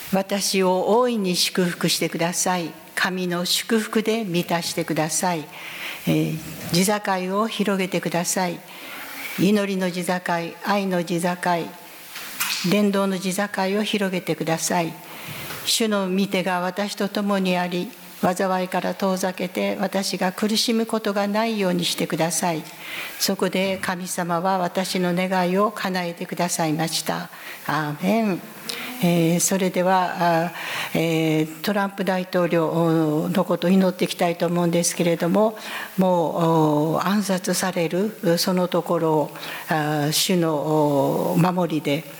私を大いに祝福してください。神の祝福で満たしてください。地境を広げてください。祈りの地境、愛の地境、伝道の地境を広げてください。主の御手が私と共にあり、災いから遠ざけて私が苦しむことがないようにしてください。そこで神様は私の願いを叶えてくださいました。アーメン。それではトランプ大統領のことを祈っていきたいと思うんですけれども、もう暗殺されるそのところを主の守りで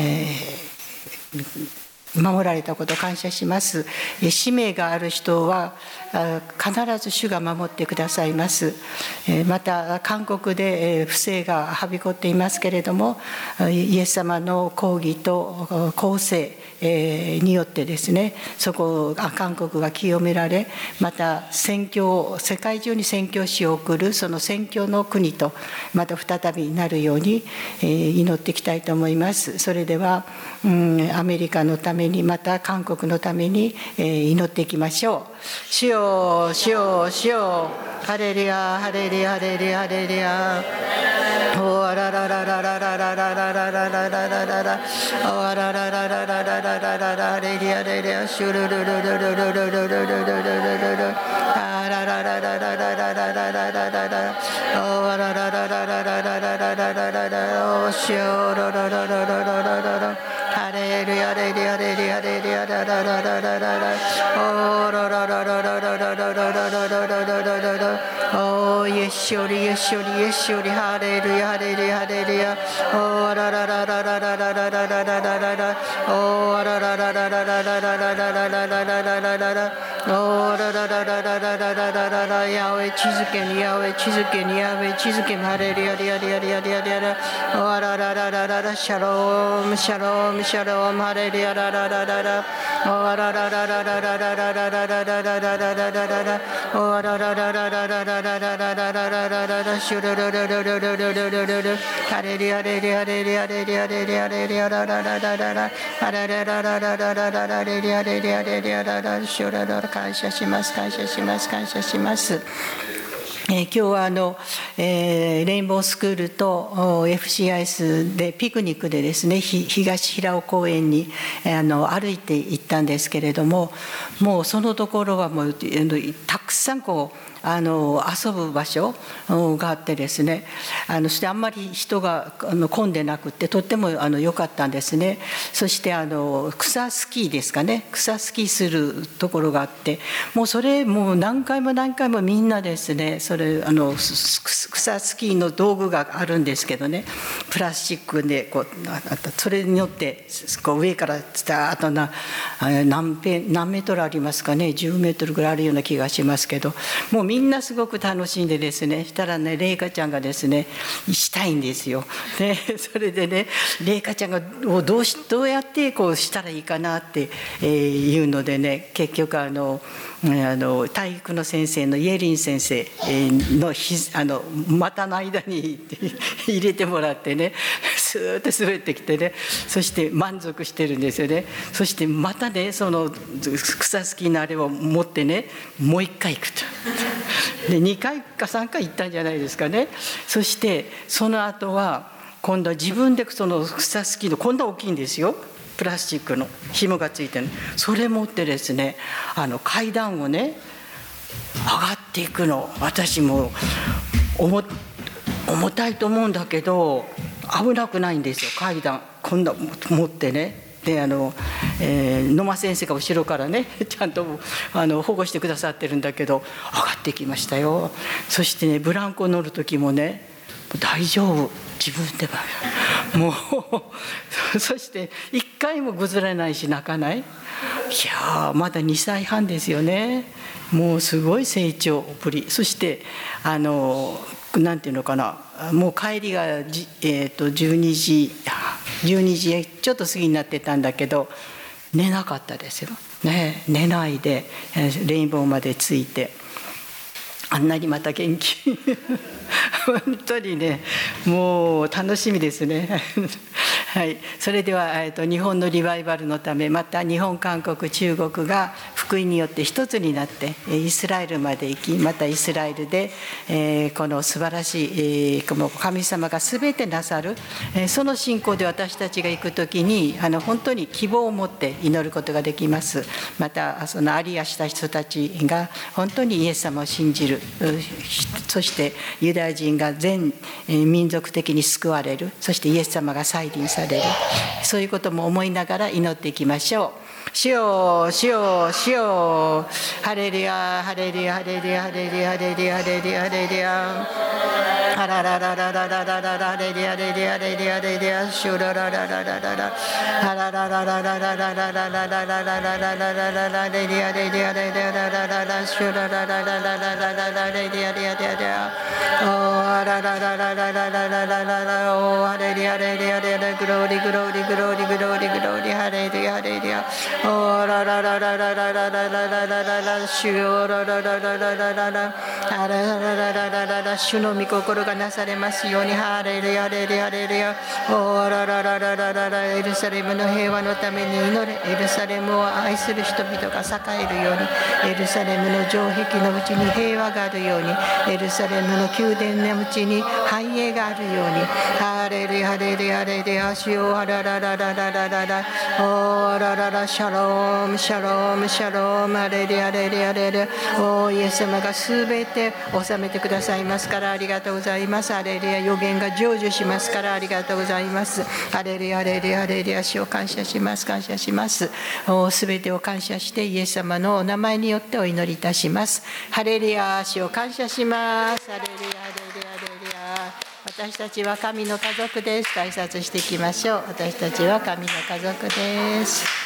守られたことを感謝します。使命がある人は必ず主が守ってくださいます。また韓国で不正がはびこっていますけれども、イエス様の抗議と公正によってですね、韓国が清められ、また世界中に宣教師を送るその宣教の国とまた再びなるように祈っていきたいと思います。それではアメリカのために、また韓国のために祈っていきましょう。主よ、主よ、主よ、ハレルヤ、ハレルヤ、ハレルヤ、ハレルヤ。おあらららららららららららららららら、おあらららららららららら、ハレルヤ、ハレルヤ、シュルルルルルルルルルルルルルル、あららららららららららららら、おあららららららららららららら、おしょろろろろろろろろろ。ハレルヤ、ハレルヤ、ハレルヤ、ハレルヤ、ラララララララ、おろろろろろろろろろろろろろろ、おイエスより、イエスより、イエスより、ハレルヤ、ハレルヤ、ハレルヤ、おらららららららららららららら、おらららららららららららららららら、おららららららららららら、ヤウェ地づけに、ヤウェ地づけに、ヤウェ地づけに、ハレルヤ、リヤリヤリヤリヤリヤラ、おらららららら、シャローム、シャローム、シャローム、ハレルヤラララララ、おららららららららららららららららららら、おらららららららららららららららら、シュルルルルルルルルルルル、ハレルヤレルヤレルヤレルヤレルヤレルヤララララララ、ハレルラララララララレルヤレルヤレルヤララ、シュルルル、感謝します、感謝します、感謝します。今日はレインボースクールと FCIS でピクニックでですね、東平尾公園に歩いて行ったんですけれども、もうそのところはもうたくさん遊ぶ場所があってですね、そしてあんまり人が混んでなくてとっても良かったんですね。そして草スキーですかね、草スキーするところがあって、もう何回も何回もみんなですね、草スキーの道具があるんですけどね、プラスチックでそれによって上からスターッと何メートルありますかね、10メートルぐらいあるような気がしますけど、もうみんなすごく楽しんでですね、したらね、麗華ちゃんがですねしたいんですよ。でそれでね、麗華ちゃんがどうやってしたらいいかなっていうのでね、結局体育の先生のイエリン先生の股の間に入れてもらってね、スーッと滑ってきてね、そして満足してるんですよね。そしてまたね、その草スキーのあれを持ってね、もう一回行くと。で2回か3回行ったんじゃないですかね。そしてその後は今度は自分でその草スキーの、今度は大きいんですよ、プラスチックの紐がついてる、それ持ってですね、階段をね上がっていくの。私も重たいと思うんだけど危なくないんですよ、階段今度持ってね。で野間先生が後ろからねちゃんと保護してくださってるんだけど、上がってきましたよ。そしてね、ブランコ乗る時もね、大丈夫、自分ではもうそして一回もぐずれないし泣かない。いやまだ2歳半ですよね。もうすごい成長ぶり。そしてなんていうのかな、もう帰りが12時ちょっと過ぎになってたんだけど、寝なかったですよ、ね、寝ないでレインボーまで着いて、あんなにまた元気本当にね、もう楽しみですねはい、それでは、日本のリバイバルのため、また日本、韓国、中国が福音によって一つになってイスラエルまで行き、またイスラエルでこの素晴らしい神様が全てなさる、その信仰で私たちが行くときに本当に希望を持って祈ることができます。またそのアリアした人たちが本当にイエス様を信じる、そしてユダヤ人が全民族的に救われる、そしてイエス様が再臨される、そういうことも思いながら祈っていきましょう。主よ、主よ、主よ、ハレルヤ、ハレルヤ、ハレルヤ、ハレルヤ、ハレルヤ、ハレルヤ、ハレルヤ、ハラララララララララ、ハレルヤ、ハレルヤ、ハレルヤ、ハレルヤ、シュラララララララ、ハラララララララララララララララララララ、ハレルヤ、ハレルヤ、ハレルヤ、ララララ、シュラララララララララ、ハレルヤ、ハレルヤ、ハレルヤ、おー、ハラララララララララララ、おー、ハレルヤ、ハレルヤ、ハレルヤ、グローリグローリグローリグローリグローリ、ハレルヤ、ハレルヤ、おー、ラララララララララララララ、主よ、ララララララララ、ハラララララララ、主の御心がなされますように、ハレルヤ、ハレルヤ、ハレルヤ、おー、ラララララララ、エルサレムの平和のために祈れ、エルサレムを愛する人々が栄えるように、エルサレムの城壁のうちに平和があるように、エルサレムの宮殿のうちに繁栄があるように、ハレルヤ、ハレルヤ、ハレルヤ、主よ、ハララララララララ、おー、ラララ、シャローム、シャローム、シャローム、ハレルヤ、ハレルヤ、ハレルヤ、おー、イエス様がすべて収めてくださいますからありがとうございます。ハレルヤ、予言が成就しますからありがとうございます。ハレルヤ、ハレルヤ、ハレルヤ、主を感謝します、感謝します。すべてを感謝してイエス様のお名前によってお祈りいたします。ハレルヤ、主を感謝します。ハレルヤ、ハレルヤ、ハレルヤ、私たちは神の家族です。挨拶していきましょう。私たちは神の家族です。